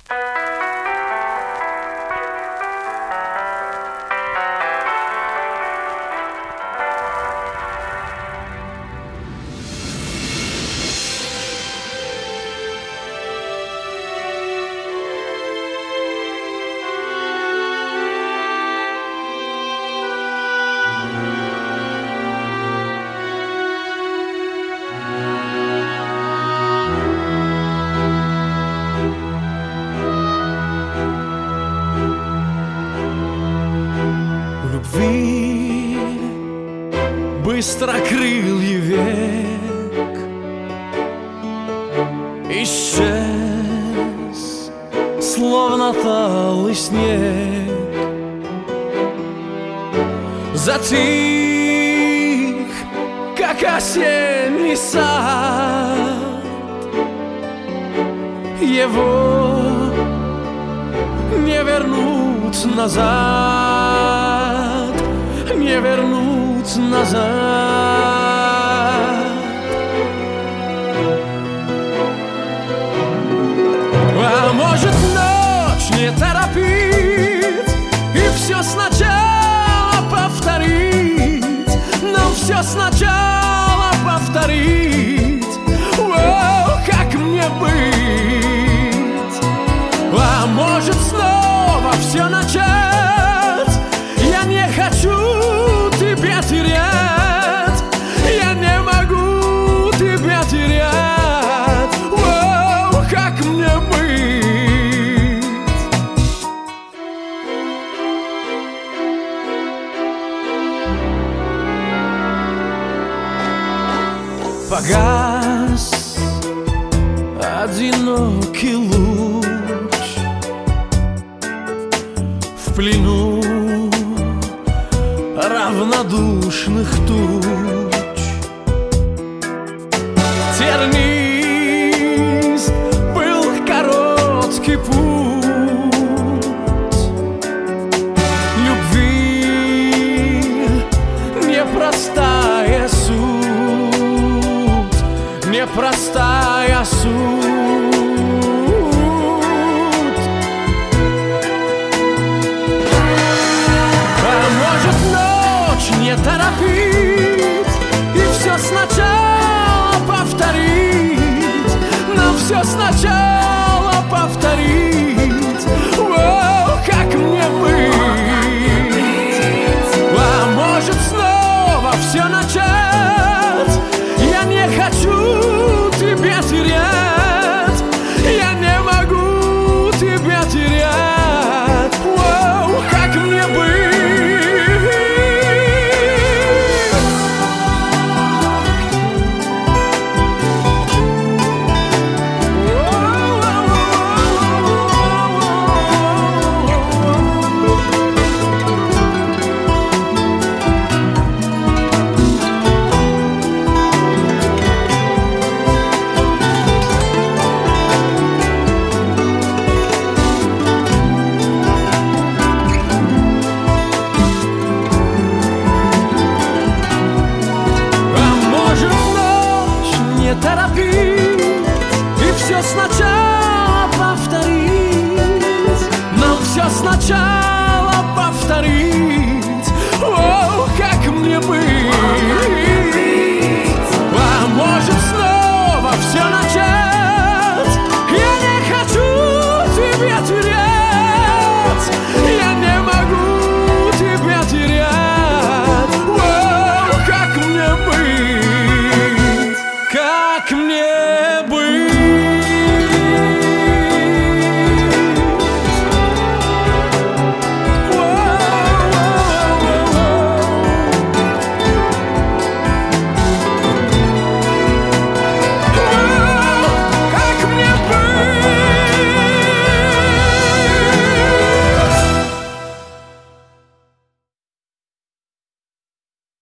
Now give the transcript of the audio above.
Быстрокрылье век исчез, словно талый снег. Затих, как осенний сад. Его не вернуть назад, не вернуть назад. А может, ночь не торопить и все сначала повторить, нам все сначала повторить. О, как мне быть? А может, снова все начать? Я не хочу тебя терять, я не могу тебя терять. О, как мне быть? Погас одинокий луч в плену равнодушных туч.